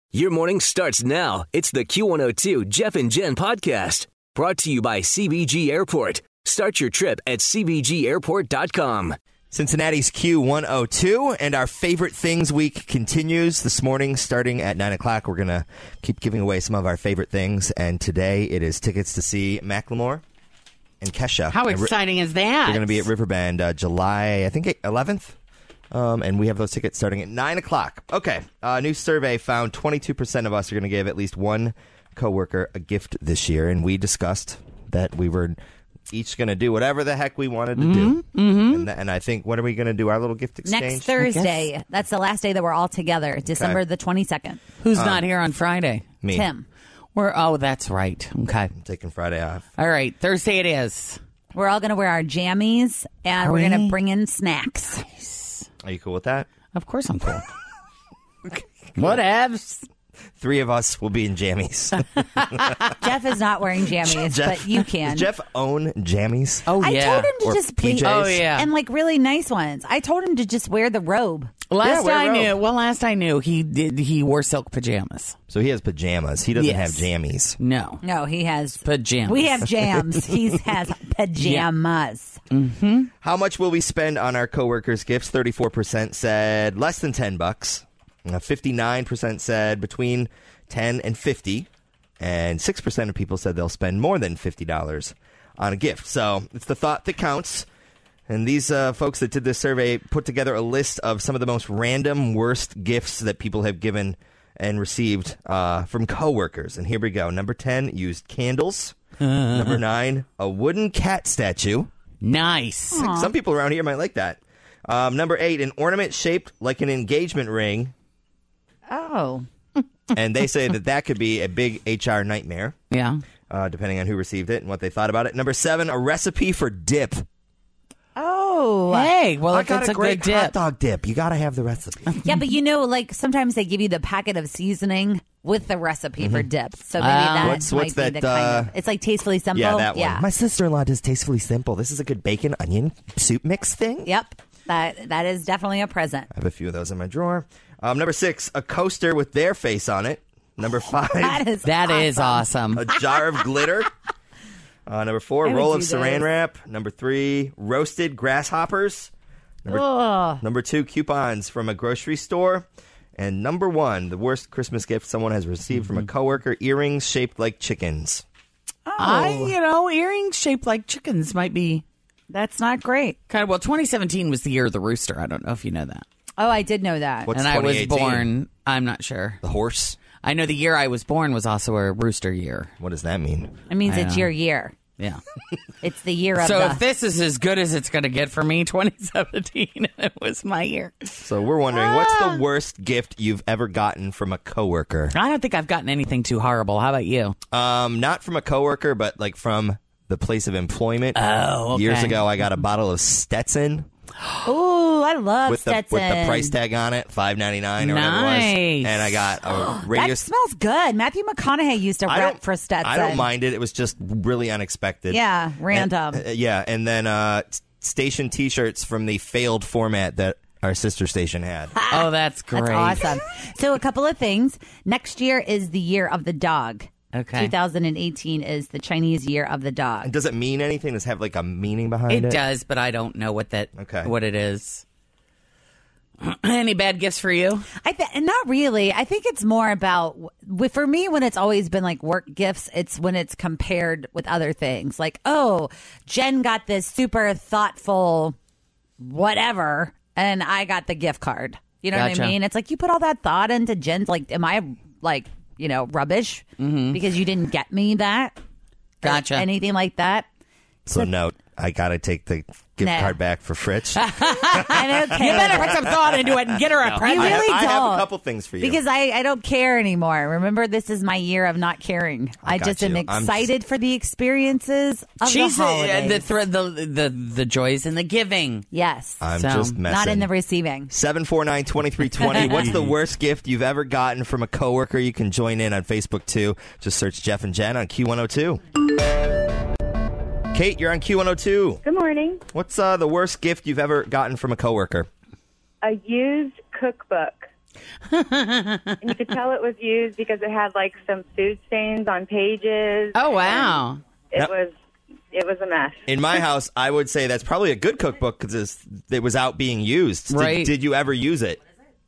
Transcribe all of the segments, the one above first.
Your morning starts now. It's the Q102 Jeff and Jen podcast brought to you by CBG Airport. Start your trip at CBGAirport.com. Cincinnati's Q102 and our favorite things week continues this morning starting at 9 o'clock. We're going to keep giving away some of our favorite things. And today it is tickets to see Macklemore and Kesha. How exciting is that? They're going to be at Riverbend July, I think, 11th. And we have those tickets starting at 9 o'clock. Okay. A new survey found 22% of us are going to give at least one coworker a gift this year. And we discussed that we were each going to do whatever the heck we wanted to do. Mm-hmm. And I think, what are we going to do? Our little gift exchange? Next Thursday. That's the last day that we're all together. December the 22nd. Who's not here on Friday? Me. Tim. That's right. Okay. I'm taking Friday off. All right. Thursday it is. We're all going to wear our jammies, and we're going to bring in snacks. Are you cool with that? Of course I'm cool. Whatevs. 3 of us will be in jammies. Jeff is not wearing jammies, but you can. Does Jeff own jammies? Oh, I yeah. told him to Or just PJs? Oh, yeah. and like really nice ones. I told him to just wear the robe. Last I robe. knew, he wore silk pajamas. So he has pajamas. He doesn't have Yes. jammies. No. No, he has Pajamas. We have jams. He has pajamas. Mm-hmm. How much will we spend on our coworkers' gifts? 34% said less than $10. 59% said between $10 and $50. And 6% of people said they'll spend more than $50 on a gift. So it's the thought that counts. And these folks that did this survey put together a list of some of the most random, worst gifts that people have given and received from coworkers. And here we go. Number 10, used candles. Number 9, a wooden cat statue. Nice. Some people around here might like that. Number 8, an ornament shaped like an engagement ring. Oh. And they say that could be a big HR nightmare. Yeah. Depending on who received it and what they thought about it. Number 7, a recipe for dip. Oh. Hey, well, I if got it's a a great good hot dip. dog dip. You got to have the recipe. Yeah, but like sometimes they give you the packet of seasoning with the recipe for dip. So maybe that What's might that, be the kind of... It's like Tastefully Simple. Yeah, that one. Yeah. My sister-in-law does Tastefully Simple. This is a good bacon onion soup mix thing. Yep. That is definitely a present. I have a few of those in my drawer. Number 6, a coaster with their face on it. Number 5, That is awesome. a jar of glitter. Number 4, I roll would of do saran those. wrap. Number 3, roasted grasshoppers. Number 2, coupons from a grocery store. And number 1, the worst Christmas gift someone has received from a coworker, earrings shaped like chickens. Earrings shaped like chickens might be That's not great. kind of, 2017 was the year of the rooster. I don't know if you know that. Oh, I did know that. What's And I was 2018? born, I'm not sure. The horse? I know the year I was born was also a rooster year. What does that mean? It means I it's know. your year. Yeah. It's the year of So the... if this is as good as it's going to get for me, 2017, it was my year. So we're wondering, what's the worst gift you've ever gotten from a coworker? I don't think I've gotten anything too horrible. How about you? Not from a coworker, but like from the place of employment. Oh, okay. Years ago, I got a bottle of Stetson Ooh, I love with the Stetson. price tag on it, $5.99 or whatever it Nice. was. And I got a radio. That smells good. Matthew McConaughey used to rep for Stetson. I don't mind it. It was just really unexpected. Yeah, random. Yeah, and then station T-shirts from the failed format that our sister station had. Oh, that's great. That's awesome. So a couple of things. Next year is the year of the dog. Okay. 2018 is the Chinese year of the dog. Does it mean anything? Does it have like a meaning behind it? It does, but I don't know what it is. Any bad gifts for you? Not really. I think it's more about, for me, when it's always been like work gifts, it's when it's compared with other things. Like, oh, Jen got this super thoughtful whatever, and I got the gift card. You know what Gotcha. I mean? It's like you put all that thought into Jen's, like, am I like, rubbish because you didn't get me that? Gotcha. Or anything like that? So note, I got to take the gift Nah. card back for Fritz. I don't care. You better put some thought into it and get her a present. You really I have don't. a couple things for you. Because I don't care anymore. Remember, this is my year of not caring. I got just am you. I'm excited for the experiences of She's the holidays. the joys in the giving. Yes. I'm So, just messing. Not in the receiving. 749-2320. What's the worst gift you've ever gotten from a coworker? You can join in on Facebook, too. Just search Jeff and Jen on Q102. Kate, you're on Q102. Good morning. What's the worst gift you've ever gotten from a coworker? A used cookbook. And you could tell it was used because it had like some food stains on pages. Oh, wow. It was a mess. In my house, I would say that's probably a good cookbook because it was out being used. Right. Did you ever use it?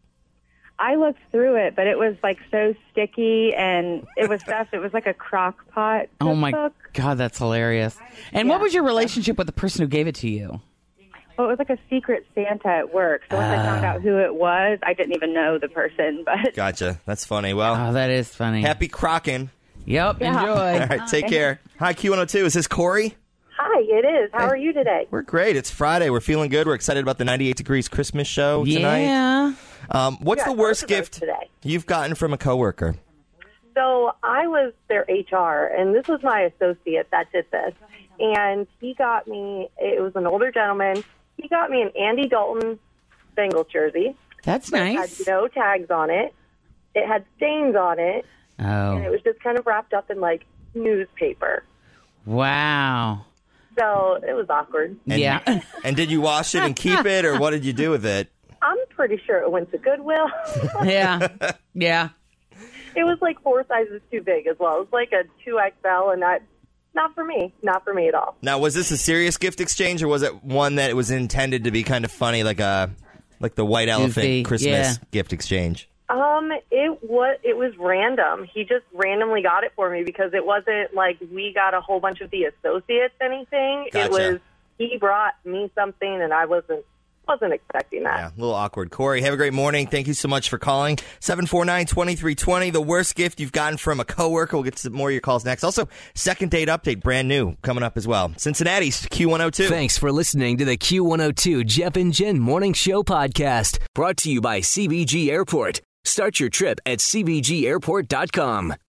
I looked through it, but it was like so sticky, and it was stuff. It was like a crock pot cookbook. Oh, my God, that's hilarious. And what was your relationship with the person who gave it to you? Well, it was like a secret Santa at work. So once I found out who it was, I didn't even know the person. But Gotcha. That's funny. Well, Oh, that is funny. happy crocking. Yep, Yeah. enjoy. All right, take care. Hi, Q102. Is this Corey? hi, it is. How are you today? We're great. It's Friday. We're feeling good. We're excited about the 98 Degrees Christmas show tonight. Yeah. What's the worst gift today. you've gotten from a coworker? So I was their HR, and this was my associate that did this. And he got me, it was an older gentleman, he got me an Andy Dalton Bengals jersey. That's nice. It had no tags on it. It had stains on it. And it Oh, was just kind of wrapped up in, like, newspaper. wow. So it was awkward. Yeah. And did you wash it and keep it, or what did you do with it? I'm pretty sure it went to Goodwill. Yeah. Yeah. It was like 4 sizes too big as well. It was like a 2XL, and not for me. Not for me at all. Now, was this a serious gift exchange, or was it one that was intended to be kind of funny, like the White Elephant Goofy, Christmas gift exchange? It was random. He just randomly got it for me because it wasn't like we got a whole bunch of the associates anything. Gotcha. It was he brought me something, and I wasn't expecting that. Yeah, a little awkward. Corey, have a great morning. Thank you so much for calling. 749-2320, the worst gift you've gotten from a coworker. We'll get to more of your calls next. Also, second date update, brand new, coming up as well. Cincinnati's Q102. Thanks for listening to the Q102 Jeff and Jen Morning Show podcast, brought to you by CBG Airport. Start your trip at CBGAirport.com.